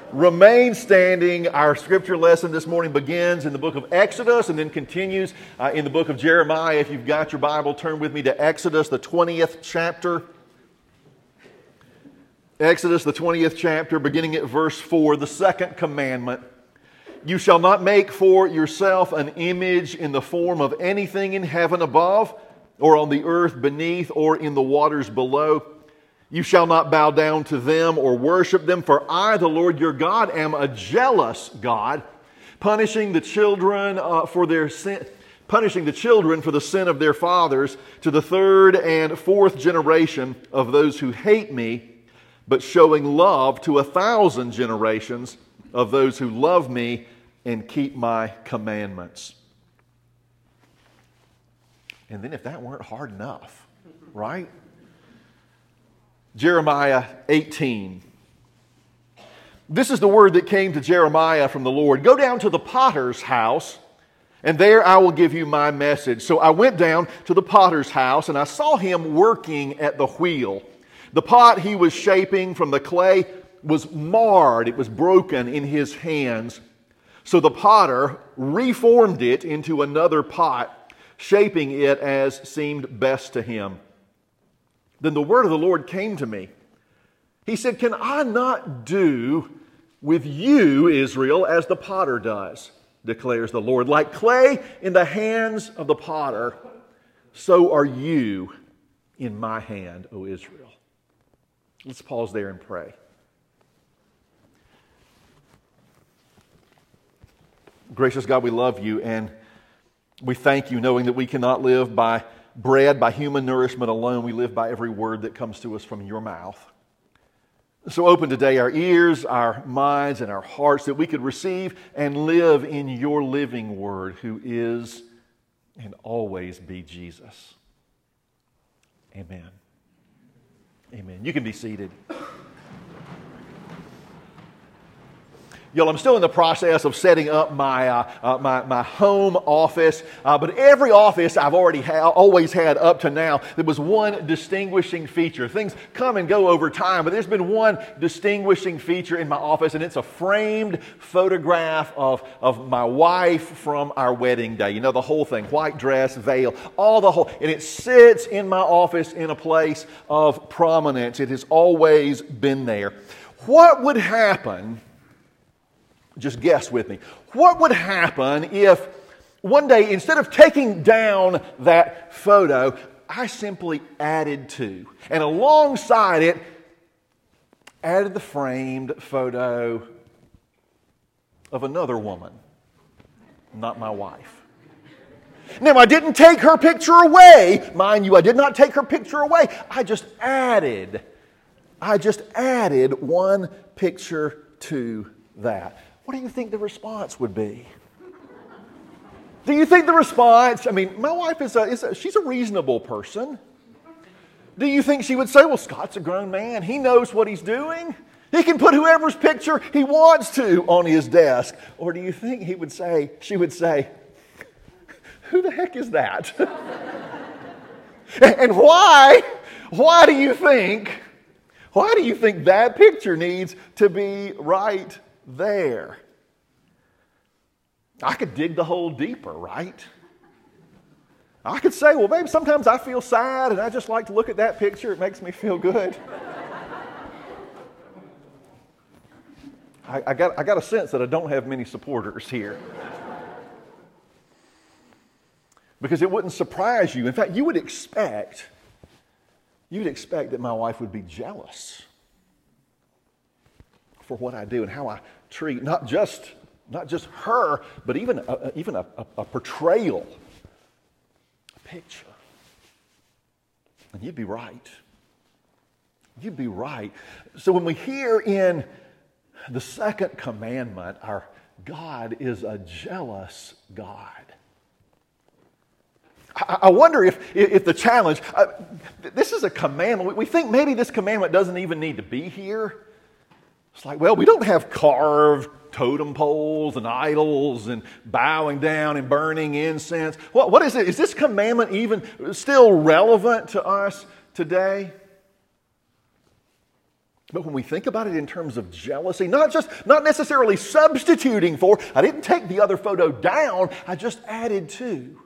Remain standing. Our scripture lesson this morning begins in the book of Exodus and then continues in the book of Jeremiah. If you've got your Bible, turn with me to Exodus, the 20th chapter. Exodus, the 20th chapter, beginning at verse 4, the second commandment. You shall not make for yourself an image in the form of anything in heaven above, or on the earth beneath, or in the waters below. You shall not bow down to them or worship them, for I, the Lord your God, am a jealous God, punishing the children for the sin of their fathers to the third and fourth generation of those who hate me, but showing love to 1,000 generations of those who love me and keep my commandments. And then if that weren't hard enough, right? Jeremiah 18. This is the word that came to Jeremiah from the Lord. Go down to the potter's house, and there I will give you my message. So I went down to the potter's house, and I saw him working at the wheel. The pot he was shaping from the clay was marred. It was broken in his hands. So the potter reformed it into another pot, shaping it as seemed best to him. Then the word of the Lord came to me. He said, can I not do with you, Israel, as the potter does, declares the Lord. Like clay in the hands of the potter, so are you in my hand, O Israel. Let's pause there and pray. Gracious God, we love you and we thank you knowing that we cannot live by bread, by human nourishment alone. We live by every word that comes to us from your mouth. So open today our ears, our minds, and our hearts that we could receive and live in your living word, who is and always be Jesus. Amen. Amen. You can be seated. Y'all, I'm still in the process of setting up my home office, but every office I've always had up to now, there was one distinguishing feature. Things come and go over time, but there's been one distinguishing feature in my office, and it's a framed photograph of my wife from our wedding day. You know, the whole thing, white dress, veil, and it sits in my office in a place of prominence. It has always been there. What would happen? Just guess with me. What would happen if one day, instead of taking down that photo, I simply added to, and alongside it, added the framed photo of another woman, not my wife. Now, I didn't take her picture away. Mind you, I did not take her picture away. I just added one picture to that. What do you think the response would be? Do you think the response, my wife she's a reasonable person. Do you think she would say, well, Scott's a grown man. He knows what he's doing. He can put whoever's picture he wants to on his desk. Or do you think she would say, who the heck is that? And why do you think that picture needs to be right there? I could dig the hole deeper, right? I could say, well, maybe sometimes I feel sad and I just like to look at that picture. It makes me feel good. I got a sense that I don't have many supporters here. Because it wouldn't surprise you. In fact, you would expect that my wife would be jealous for what I do and how I treat not just her, but even a portrayal, a picture. And you'd be right. You'd be right. So when we hear in the second commandment, our God is a jealous God. I wonder if the challenge, this is a commandment. We think maybe this commandment doesn't even need to be here. It's like, well, we don't have carved totem poles and idols and bowing down and burning incense. What is it? Is this commandment even still relevant to us today? But when we think about it in terms of jealousy, not necessarily substituting for, I didn't take the other photo down, I just added to.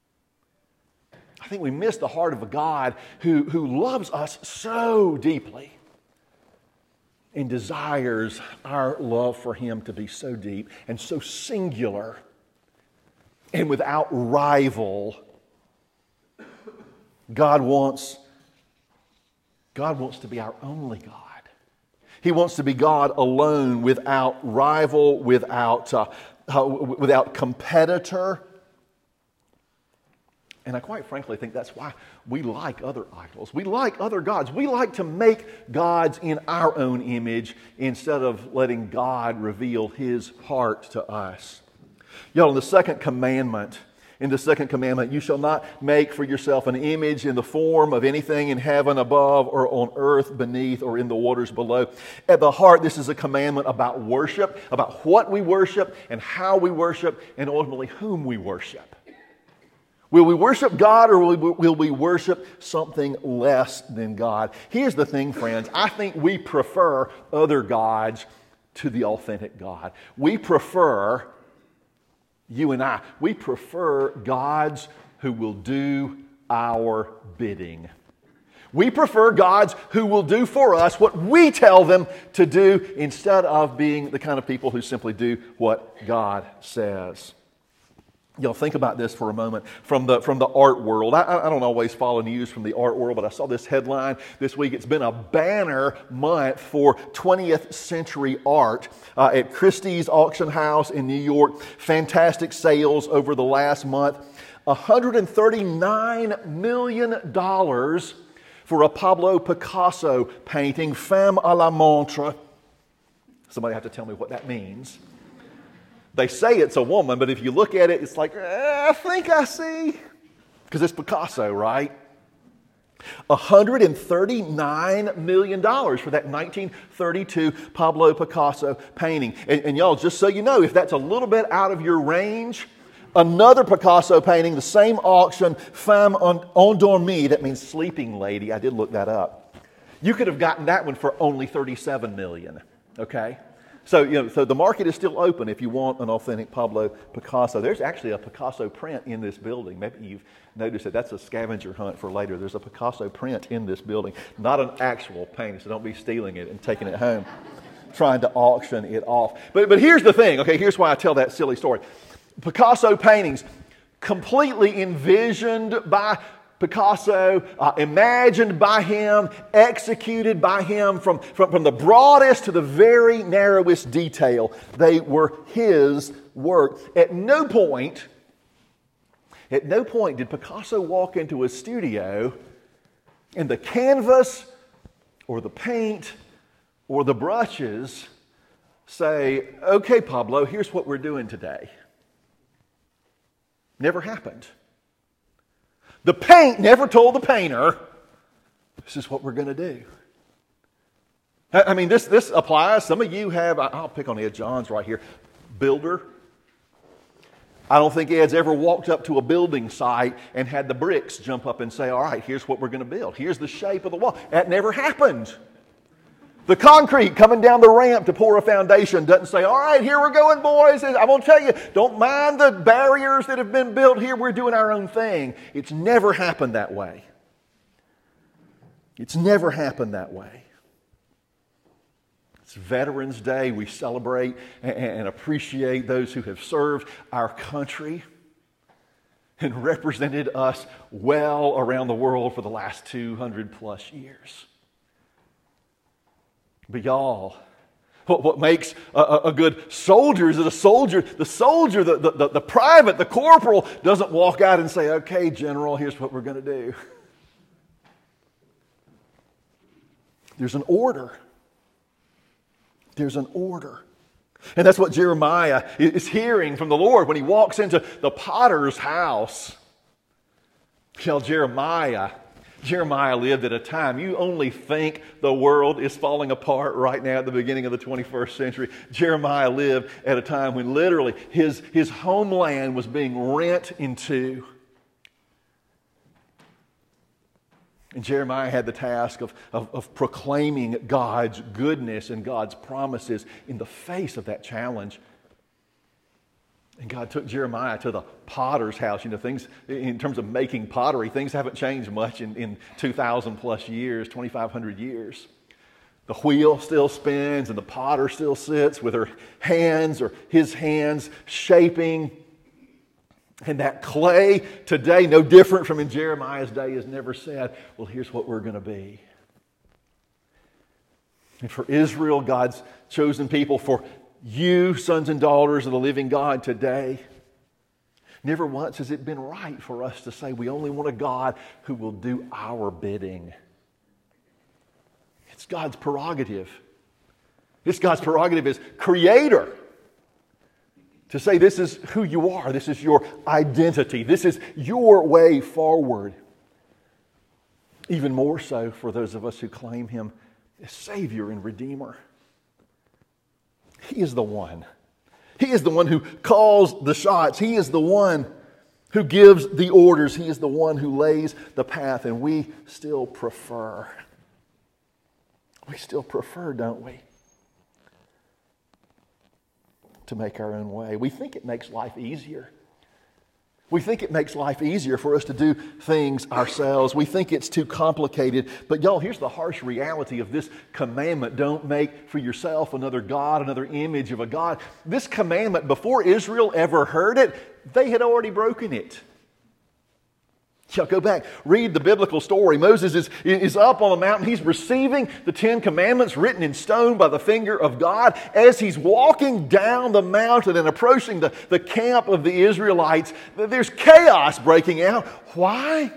I think we miss the heart of a God who loves us so deeply and desires our love for Him to be so deep and so singular and without rival. God wants to be our only God. He wants to be God alone, without rival, without competitor. And I quite frankly think that's why we like other idols. We like other gods. We like to make gods in our own image instead of letting God reveal His heart to us. Y'all, in the second commandment, you shall not make for yourself an image in the form of anything in heaven above or on earth beneath or in the waters below. At the heart, this is a commandment about worship, about what we worship and how we worship and ultimately whom we worship. Will we worship God or will we worship something less than God? Here's the thing, friends. I think we prefer other gods to the authentic God. You and I, we prefer gods who will do our bidding. We prefer gods who will do for us what we tell them to do instead of being the kind of people who simply do what God says. Y'all, think about this for a moment from the art world. I don't always follow news from the art world, but I saw this headline this week. It's been a banner month for 20th century art at Christie's Auction House in New York. Fantastic sales over the last month. $139 million for a Pablo Picasso painting, Femme à la montre. Somebody have to tell me what that means. They say it's a woman, but if you look at it, it's like, I think I see. Because it's Picasso, right? $139 million for that 1932 Pablo Picasso painting. And y'all, just so you know, if that's a little bit out of your range, another Picasso painting, the same auction, Femme endormie, that means sleeping lady. I did look that up. You could have gotten that one for only $37 million, okay? So the market is still open if you want an authentic Pablo Picasso. There's actually a Picasso print in this building. Maybe you've noticed it. That's a scavenger hunt for later. There's a Picasso print in this building. Not an actual painting, so don't be stealing it and taking it home, trying to auction it off. But here's the thing, okay? Here's why I tell that silly story. Picasso paintings, completely envisioned by Picasso, imagined by him, executed by him from the broadest to the very narrowest detail. They were his work. At no point did Picasso walk into a studio and the canvas or the paint or the brushes say, okay, Pablo, here's what we're doing today. Never happened. The paint never told the painter, this is what we're going to do. I mean, this applies. Some of you have, I'll pick on Ed Johns right here, builder. I don't think Ed's ever walked up to a building site and had the bricks jump up and say, all right, here's what we're going to build. Here's the shape of the wall. That never happened. The concrete coming down the ramp to pour a foundation doesn't say, all right, here we're going, boys. I'm going to tell you, don't mind the barriers that have been built here. We're doing our own thing. It's never happened that way. It's never happened that way. It's Veterans Day. We celebrate and appreciate those who have served our country and represented us well around the world for the last 200 plus years. But y'all, what makes a good soldier is that the soldier, the private, the corporal doesn't walk out and say, okay, General, here's what we're going to do. There's an order. There's an order. And that's what Jeremiah is hearing from the Lord when he walks into the potter's house. Tell Jeremiah lived at a time, you only think the world is falling apart right now at the beginning of the 21st century. Jeremiah lived at a time when literally his homeland was being rent in two. And Jeremiah had the task of proclaiming God's goodness and God's promises in the face of that challenge. And God took Jeremiah to the potter's house. You know, things in terms of making pottery, things haven't changed much in 2,000 plus years, 2,500 years. The wheel still spins and the potter still sits with her hands or his hands shaping. And that clay today, no different from in Jeremiah's day, has never said, well, here's what we're going to be. And for Israel, God's chosen people, for you, sons and daughters of the living God today, never once has it been right for us to say we only want a God who will do our bidding. It's God's prerogative. It's God's prerogative as creator to say this is who you are, this is your identity, this is your way forward. Even more so for those of us who claim Him as Savior and Redeemer. He is the one. He is the one who calls the shots. He is the one who gives the orders. He is the one who lays the path, and we still prefer. We still prefer, don't we? To make our own way. We think it makes life easier. We think it makes life easier for us to do things ourselves. We think it's too complicated. But y'all, here's the harsh reality of this commandment. Don't make for yourself another god, another image of a god. This commandment, before Israel ever heard it, they had already broken it. Y'all go back, read the biblical story. Moses is up on the mountain. He's receiving the 10 Commandments written in stone by the finger of God. As he's walking down the mountain and approaching the camp of the Israelites, there's chaos breaking out. Why?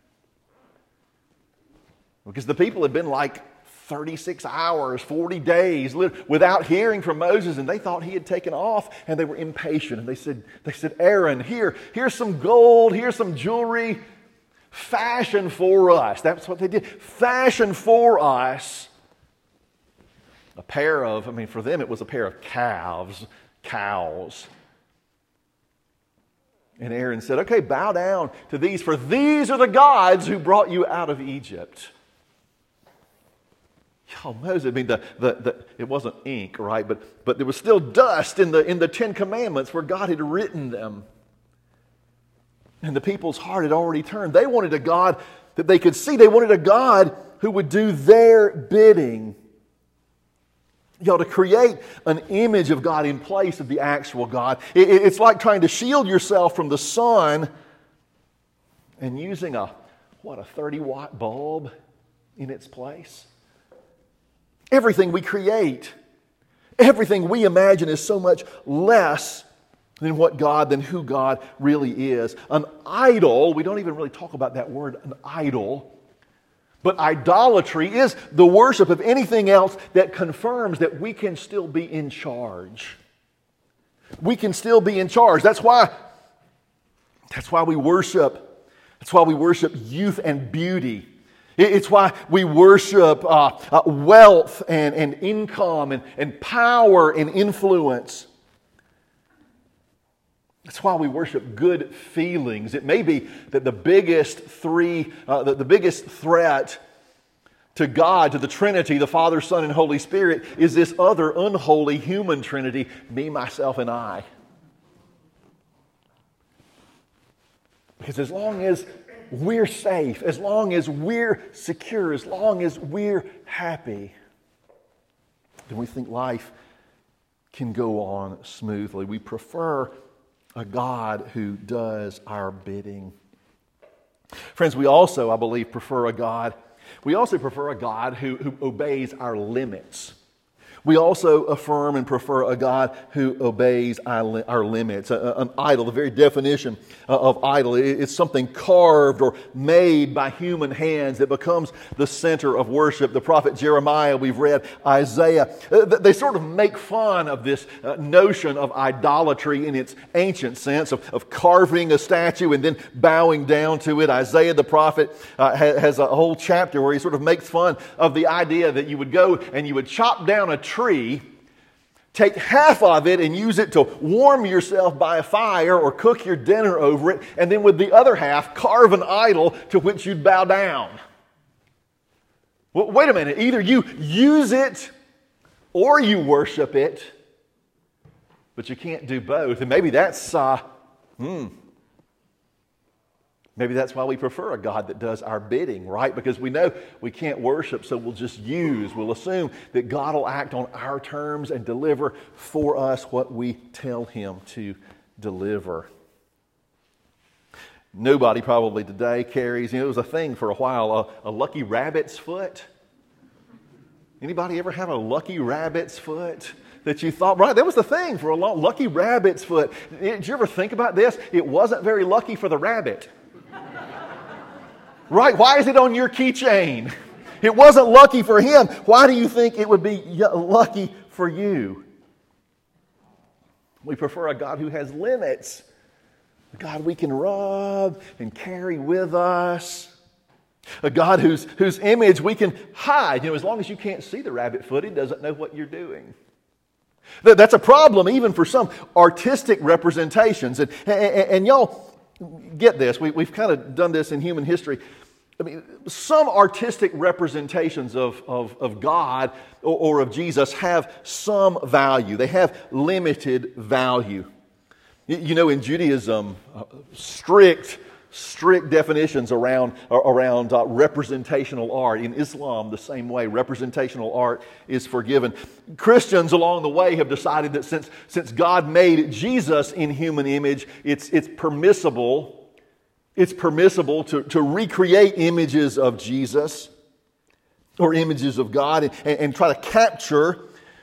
Because the people had been like 36 hours, 40 days without hearing from Moses, and they thought he had taken off, and they were impatient. And they said, Aaron, here's some gold, here's some jewelry. Fashion for us. That's what they did. Fashion for us a pair of, for them it was a pair of cows. And Aaron said, okay, bow down to these, for these are the gods who brought you out of Egypt. Y'all, Moses, it wasn't ink, right? But there was still dust in the 10 Commandments where God had written them. And the people's heart had already turned. They wanted a God that they could see. They wanted a God who would do their bidding. To create an image of God in place of the actual God. It's like trying to shield yourself from the sun and using a 30-watt bulb in its place. Everything we create, everything we imagine is so much less than who God really is. An idol, we don't even really talk about that word, an idol. But idolatry is the worship of anything else that confirms that we can still be in charge. We can still be in charge. That's why we worship. That's why we worship youth and beauty. It's why we worship wealth and income and power and influence. That's why we worship good feelings. It may be that the biggest threat to God, to the Trinity, the Father, Son, and Holy Spirit, is this other unholy human Trinity, me, myself, and I. Because as long as we're safe, as long as we're secure, as long as we're happy, then we think life can go on smoothly. We prefer a God who does our bidding. Friends, we also, I believe, prefer a God. We also prefer a God who obeys our limits. We also affirm and prefer a God who obeys our limits. An idol, the very definition of idol, it's something carved or made by human hands that becomes the center of worship. The prophet Jeremiah, we've read, Isaiah, they sort of make fun of this notion of idolatry in its ancient sense of carving a statue and then bowing down to it. Isaiah the prophet has a whole chapter where he sort of makes fun of the idea that you would go and you would chop down a tree, take half of it and use it to warm yourself by a fire or cook your dinner over it, and then with the other half carve an idol to which you'd bow down. Well, wait a minute. Either you use it or you worship it, but you can't do both. And maybe that's maybe that's why we prefer a God that does our bidding, right? Because we know we can't worship, so we'll assume that God will act on our terms and deliver for us what we tell Him to deliver. Nobody probably today carries, it was a thing for a while, a lucky rabbit's foot. Anybody ever have a lucky rabbit's foot that you thought, right, that was the thing for a long, lucky rabbit's foot. Did you ever think about this? It wasn't very lucky for the rabbit. Right? Why is it on your keychain? It wasn't lucky for him. Why do you think it would be lucky for you? We prefer a God who has limits. A God we can rub and carry with us. A God whose image we can hide. As long as you can't see the rabbit foot, He doesn't know what you're doing. That's a problem even for some artistic representations. And y'all get this. We've kind of done this in human history. I mean, some artistic representations of God or of Jesus have some value. They have limited value. In Judaism, strict definitions around representational art. In Islam, the same way, representational art is forgiven. Christians along the way have decided that since God made Jesus in human image, it's permissible to recreate images of Jesus or images of God and try to capture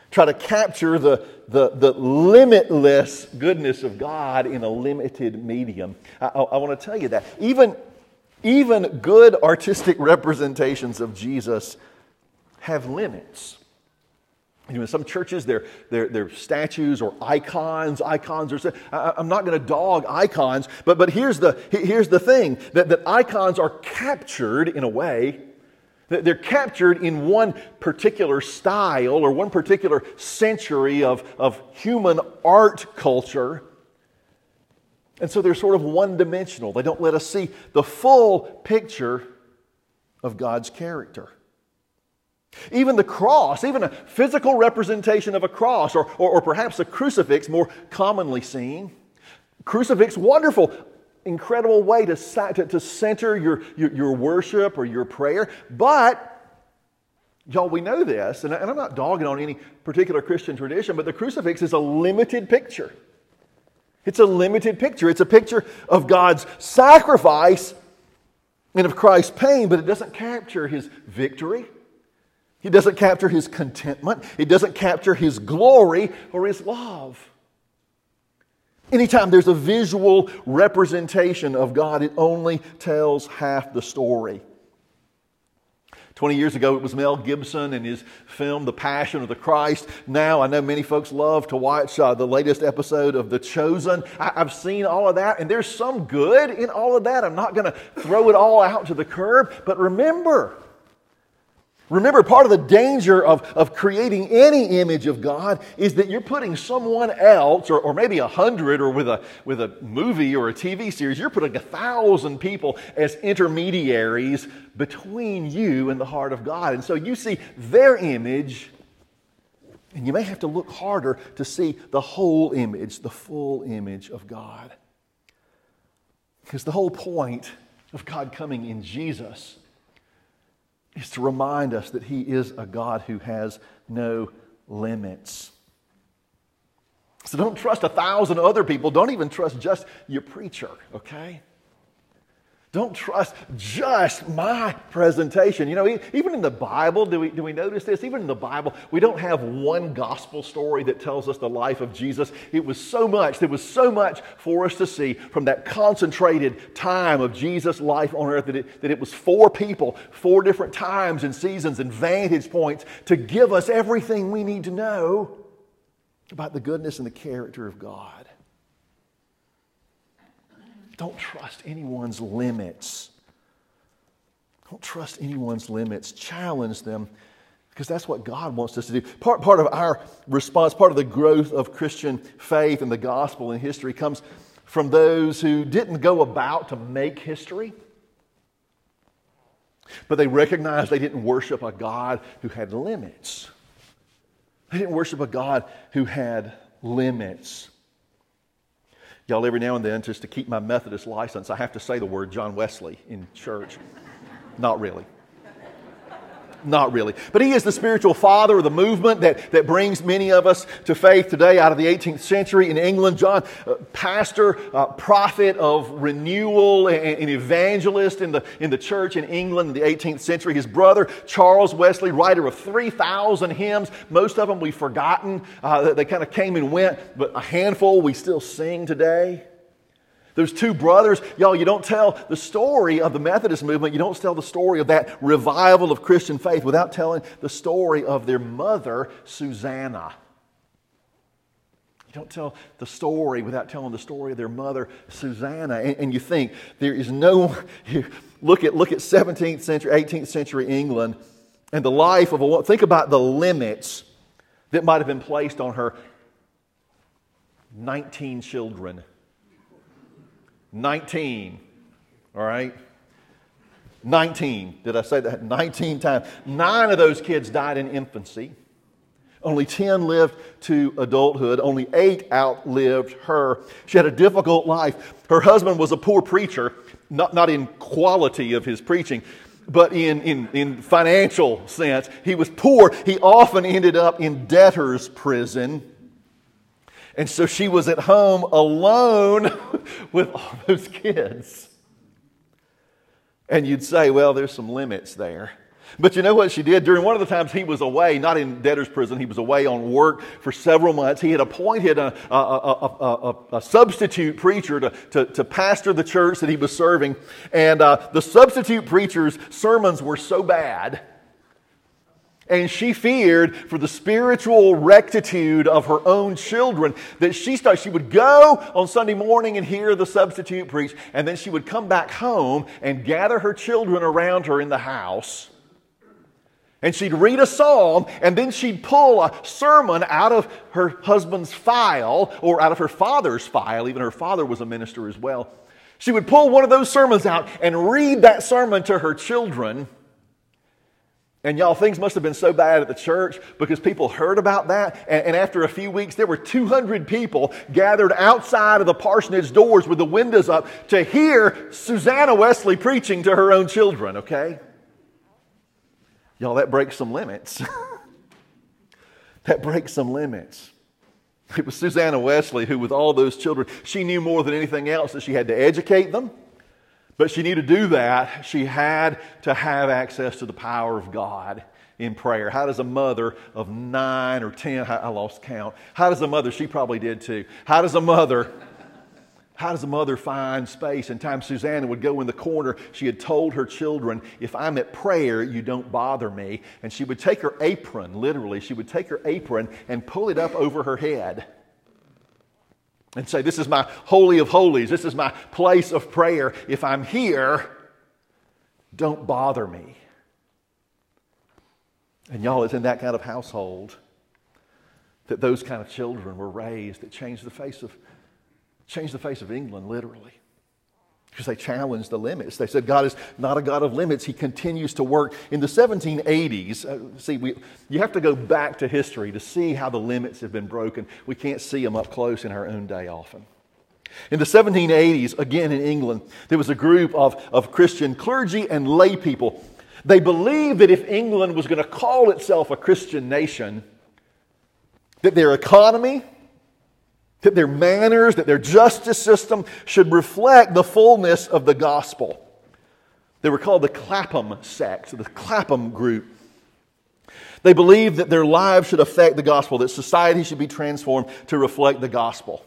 the limitless goodness of God in a limited medium. I want to tell you that. Even good artistic representations of Jesus have limits. In some churches, they're statues or icons. Icons are. I'm not going to dog icons, but here's the thing: that icons are captured in a way. They're captured in one particular style or one particular century of human art culture. And so they're sort of one-dimensional. They don't let us see the full picture of God's character. Even the cross, even a physical representation of a cross or perhaps a crucifix, more commonly seen. Crucifix, wonderful, incredible way to center your worship or your prayer. But, y'all, we know this, and I'm not dogging on any particular Christian tradition, but the crucifix is a limited picture. It's a limited picture. It's a picture of God's sacrifice and of Christ's pain, but it doesn't capture His victory. It doesn't capture His contentment. It doesn't capture His glory or His love. Anytime there's a visual representation of God, it only tells half the story. 20 years ago, it was Mel Gibson and his film, The Passion of the Christ. Now, I know many folks love to watch the latest episode of The Chosen. I've seen all of that, and there's some good in all of that. I'm not going to throw it all out to the curb, but remember, part of the danger of creating any image of God is that you're putting someone else, or maybe 100, or with a movie or a TV series, you're putting 1,000 people as intermediaries between you and the heart of God. And so you see their image, and you may have to look harder to see the whole image, the full image of God. Because the whole point of God coming in Jesus is to remind us that He is a God who has no limits. So don't trust 1,000 other people. Don't even trust just your preacher, okay? Don't trust just my presentation. Even in the Bible, do we notice this? Even in the Bible, we don't have one gospel story that tells us the life of Jesus. There was so much for us to see from that concentrated time of Jesus' life on earth that it was for people, 4 different times and seasons and vantage points to give us everything we need to know about the goodness and the character of God. Don't trust anyone's limits. Don't trust anyone's limits. Challenge them, because that's what God wants us to do. Part of our response, part of the growth of Christian faith and the gospel and history comes from those who didn't go about to make history. But they recognized they didn't worship a God who had limits. They didn't worship a God who had limits. Y'all, every now and then, just to keep my Methodist license, I have to say the word John Wesley in church. Not really. Not really. But he is the spiritual father of the movement that brings many of us to faith today out of the 18th century in England. John, pastor, prophet of renewal and evangelist in the church in England in the 18th century. His brother, Charles Wesley, writer of 3,000 hymns. Most of them we've forgotten. They kind of came and went, but a handful we still sing today. Those two brothers, y'all, you don't tell the story of the Methodist movement, you don't tell the story of that revival of Christian faith without telling the story of their mother, Susanna. You don't tell the story without telling the story of their mother, Susanna. And you think, there is no... Look at 17th century, 18th century England and the life of a woman. Think about the limits that might have been placed on her 19 children. 19, all right? 19, did I say that? 19 times. 9 of those kids died in infancy. Only 10 lived to adulthood. Only 8 outlived her. She had a difficult life. Her husband was a poor preacher, not in quality of his preaching, but in financial sense. He was poor. He often ended up in debtor's prison. And so she was at home alone with all those kids. And you'd say, well, there's some limits there. But you know what she did? During one of the times he was away, not in debtor's prison, he was away on work for several months. He had appointed a substitute preacher to pastor the church that he was serving. And the substitute preacher's sermons were so bad, and she feared for the spiritual rectitude of her own children that she would go on Sunday morning and hear the substitute preach, and then she would come back home and gather her children around her in the house, and she'd read a psalm, and then she'd pull a sermon out of her husband's file, or out of her father's file. Even her father was a minister as well. She would pull one of those sermons out and read that sermon to her children. And y'all, things must have been so bad at the church because people heard about that. And after a few weeks, there were 200 people gathered outside of the parsonage doors with the windows up to hear Susanna Wesley preaching to her own children, okay? Y'all, that breaks some limits. That breaks some limits. It was Susanna Wesley who, with all those children, she knew more than anything else that she had to educate them. But she needed to do that. She had to have access to the power of God in prayer. How does a mother of 9 or 10, I lost count. How does a mother, she probably did too. How does a mother find space and time? Susanna would go in the corner. She had told her children, if I'm at prayer, you don't bother me. And she would take her apron, literally, she would take her apron and pull it up over her head. And say, this is my holy of holies. This is my place of prayer. If I'm here, don't bother me. And y'all, it's in that kind of household that those kind of children were raised that changed the face of England, literally. Because they challenged the limits. They said, God is not a God of limits. He continues to work. In the 1780s, you have to go back to history to see how the limits have been broken. We can't see them up close in our own day often. In the 1780s, again in England, there was a group of Christian clergy and lay people. They believed that if England was going to call itself a Christian nation, that their economy, that their manners, that their justice system should reflect the fullness of the gospel. They were called the Clapham sect, the Clapham group. They believed that their lives should affect the gospel, that society should be transformed to reflect the gospel.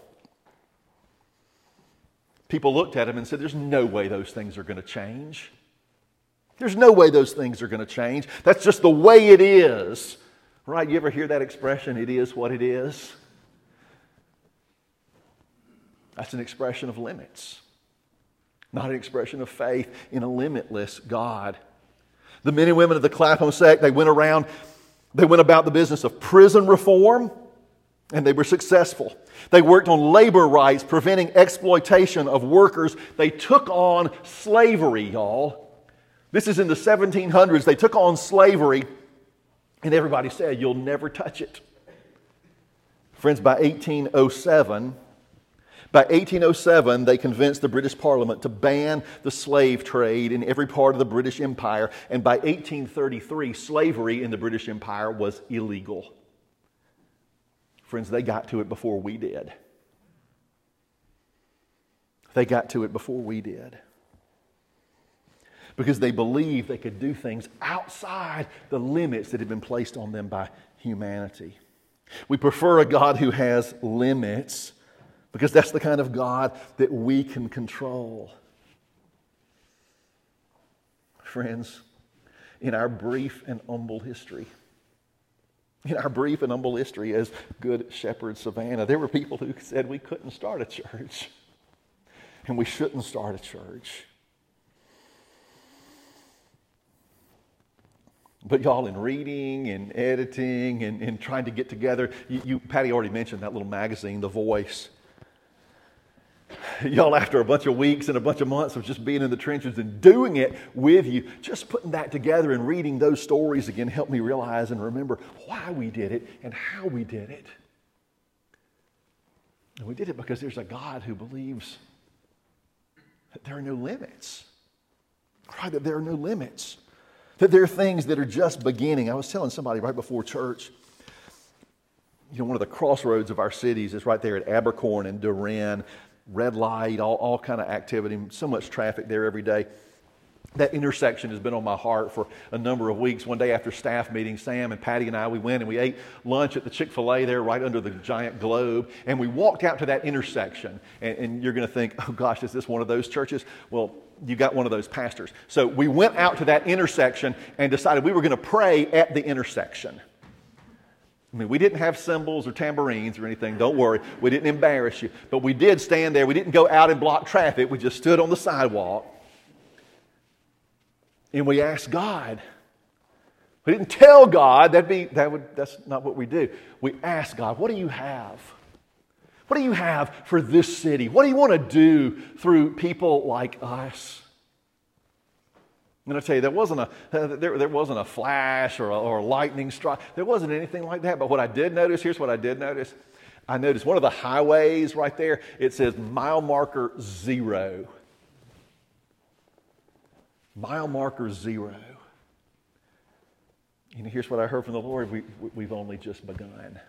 People looked at him and said, there's no way those things are going to change. There's no way those things are going to change. That's just the way it is. Right? You ever hear that expression, it is what it is? That's an expression of limits, not an expression of faith in a limitless God. The men and women of the Clapham sect, they went about the business of prison reform, and they were successful. They worked on labor rights, preventing exploitation of workers. They took on slavery, y'all. This is in the 1700s. They took on slavery, and everybody said, you'll never touch it. Friends, by 1807, they convinced the British Parliament to ban the slave trade in every part of the British Empire. And by 1833, slavery in the British Empire was illegal. Friends, they got to it before we did. They got to it before we did. Because they believed they could do things outside the limits that had been placed on them by humanity. We prefer a God who has limits because that's the kind of God that we can control. Friends, in our brief and humble history as Good Shepherd Savannah, there were people who said we couldn't start a church and we shouldn't start a church. But y'all, in reading and editing and trying to get together, Patty already mentioned that little magazine, The Voice. Y'all, after a bunch of weeks and a bunch of months of just being in the trenches and doing it with you, just putting that together and reading those stories again helped me realize and remember why we did it and how we did it. And we did it because there's a God who believes that there are no limits. Right? That there are no limits. That there are things that are just beginning. I was telling somebody right before church, one of the crossroads of our cities is right there at Abercorn and Duran. Red light, all kind of activity, so much traffic there every day. That intersection has been on my heart for a number of weeks. One day after staff meeting, Sam and Patty and I, we went and we ate lunch at the Chick-fil-A there right under the giant globe. And we walked out to that intersection. And you're going to think, oh gosh, is this one of those churches? Well, you got one of those pastors. So we went out to that intersection and decided we were going to pray at the intersection. I mean, we didn't have cymbals or tambourines or anything. Don't worry. We didn't embarrass you. But we did stand there. We didn't go out and block traffic. We just stood on the sidewalk. And we asked God. We didn't tell God. That's not what we do. We asked God, what do you have? What do you have for this city? What do you want to do through people like us? I'm going to tell you, there wasn't a flash or a lightning strike. There wasn't anything like that. But what I did notice, here's what I did notice. I noticed one of the highways right there, it says mile marker 0. Mile marker 0. Here's what I heard from the Lord. We've only just begun.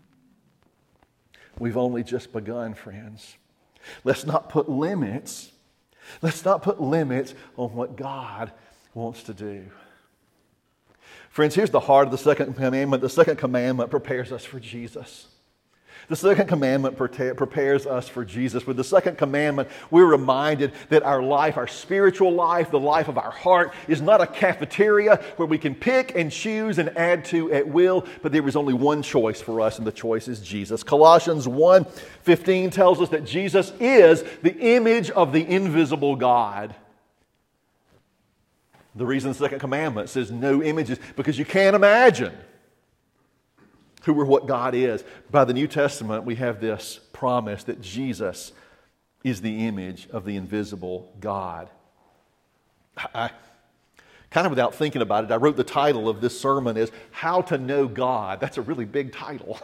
We've only just begun, friends. Let's not put limits. Let's not put limits on what God wants to do. Friends, here's the heart of the second commandment. The second commandment prepares us for Jesus. The second commandment prepares us for Jesus. With the second commandment, we're reminded that our life, our spiritual life, the life of our heart, is not a cafeteria where we can pick and choose and add to at will, but there is only one choice for us, and the choice is Jesus. Colossians 1:15 tells us that Jesus is the image of the invisible God. The reason the second commandment says no images, because you can't imagine who or what God is. By the New Testament, we have this promise that Jesus is the image of the invisible God. I kind of without thinking about it, I wrote the title of this sermon as How to Know God. That's a really big title.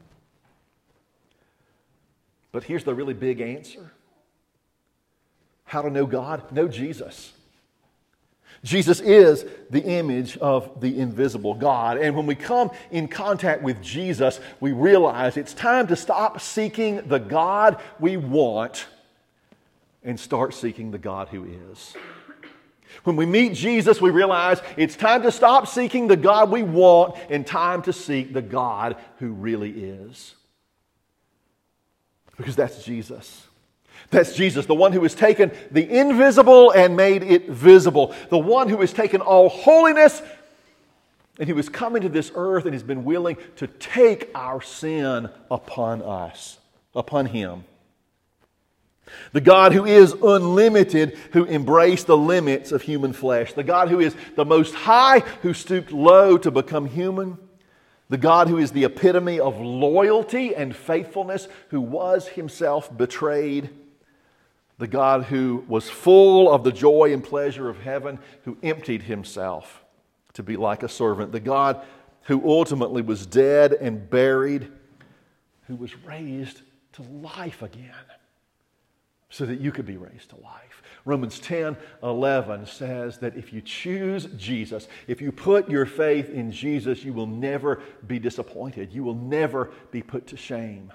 But here's the really big answer. How to know God? Know Jesus. Jesus is the image of the invisible God. And when we come in contact with Jesus, we realize it's time to stop seeking the God we want and start seeking the God who is. When we meet Jesus, we realize it's time to stop seeking the God we want and time to seek the God who really is. Because that's Jesus. That's Jesus, the one who has taken the invisible and made it visible. The one who has taken all holiness and who has come into this earth and has been willing to take our sin upon us, upon Him. The God who is unlimited, who embraced the limits of human flesh. The God who is the Most High, who stooped low to become human. The God who is the epitome of loyalty and faithfulness, who was Himself betrayed. The God who was full of the joy and pleasure of heaven, who emptied himself to be like a servant. The God who ultimately was dead and buried, who was raised to life again so that you could be raised to life. Romans 10:11 says that if you choose Jesus, if you put your faith in Jesus, you will never be disappointed. You will never be put to shame.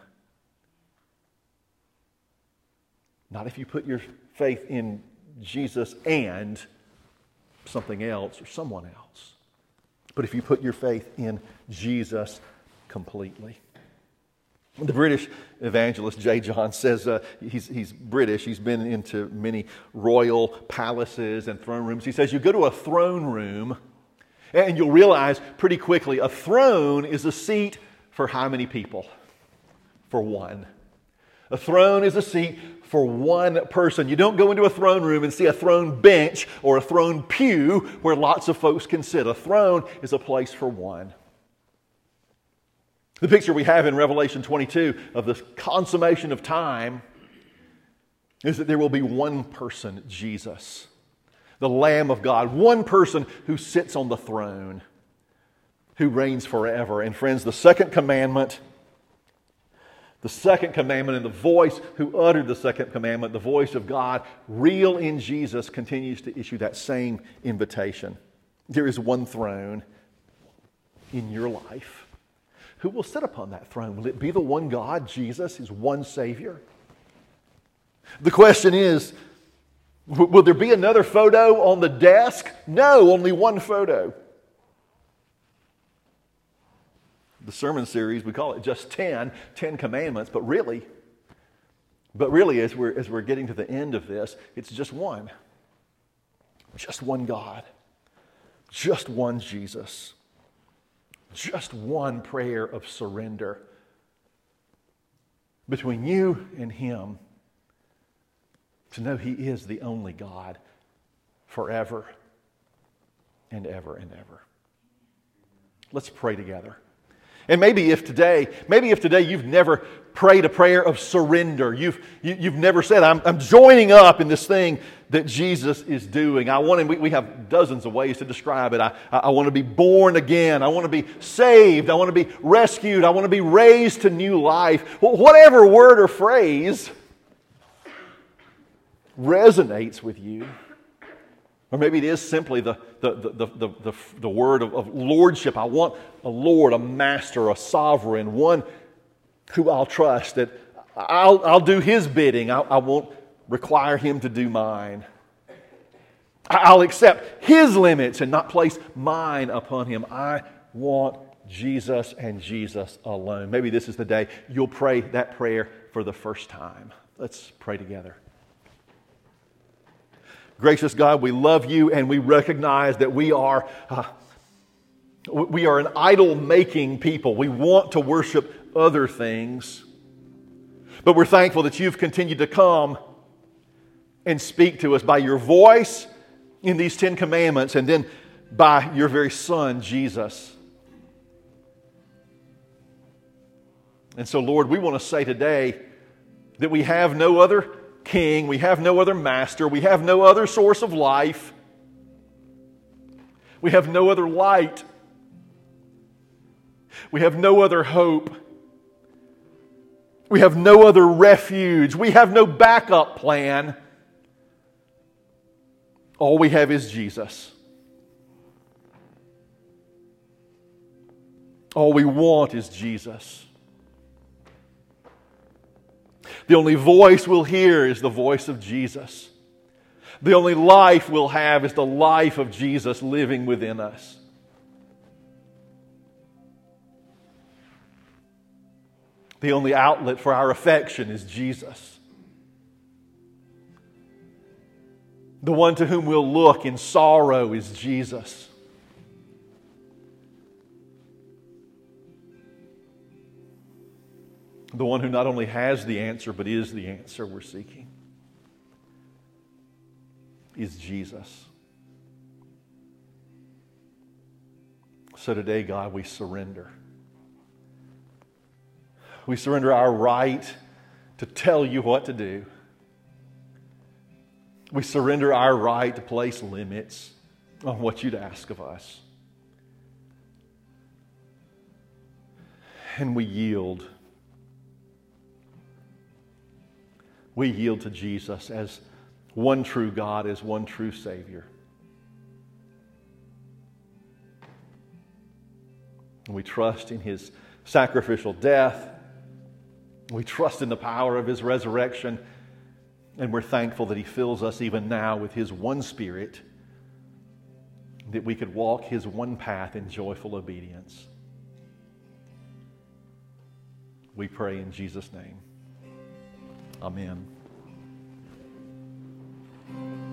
Not if you put your faith in Jesus and something else or someone else, but if you put your faith in Jesus completely. The British evangelist J. John says he's British. He's been into many royal palaces and throne rooms. He says you go to a throne room and you'll realize pretty quickly a throne is a seat for how many people? For one. A throne is a seat for one person. You don't go into a throne room and see a throne bench or a throne pew where lots of folks can sit. A throne is a place for one. The picture we have in Revelation 22 of the consummation of time is that there will be one person, Jesus, the Lamb of God, one person who sits on the throne, who reigns forever. And friends, the second commandment and the voice who uttered the second commandment, the voice of God, real in Jesus, continues to issue that same invitation. There is one throne in your life. Who will sit upon that throne? Will it be the one God, Jesus, his one Savior? The question is, will there be another photo on the desk? No, only one photo. The sermon series, we call it just 10 Commandments, but really, as we're getting to the end of this, it's just one. Just one God. Just one Jesus. Just one prayer of surrender between you and him to know he is the only God forever and ever and ever. Let's pray together. And maybe if today you've never prayed a prayer of surrender, you've never said, I'm joining up in this thing that Jesus is doing. We have dozens of ways to describe it. I want to be born again. I want to be saved. I want to be rescued. I want to be raised to new life. Whatever word or phrase resonates with you. Or maybe it is simply the word of lordship. I want a Lord, a master, a sovereign, one who I'll trust, that I'll do his bidding. I won't require him to do mine. I'll accept his limits and not place mine upon him. I want Jesus and Jesus alone. Maybe this is the day you'll pray that prayer for the first time. Let's pray together. Gracious God, we love you and we recognize that we are an idol-making people. We want to worship other things. But we're thankful that you've continued to come and speak to us by your voice in these 10 commandments and then by your very Son, Jesus. And so, Lord, we want to say today that we have no other King, we have no other master, we have no other source of life, we have no other light, we have no other hope, we have no other refuge, we have no backup plan. All we have is Jesus. All we want is Jesus. The only voice we'll hear is the voice of Jesus. The only life we'll have is the life of Jesus living within us. The only outlet for our affection is Jesus. The one to whom we'll look in sorrow is Jesus. The one who not only has the answer, but is the answer we're seeking, is Jesus. So today, God, we surrender. We surrender our right to tell you what to do. We surrender our right to place limits on what you'd ask of us. And we yield. We yield to Jesus as one true God, as one true Savior. And we trust in His sacrificial death. We trust in the power of His resurrection. And we're thankful that He fills us even now with His one Spirit, that we could walk His one path in joyful obedience. We pray in Jesus' name. Amen.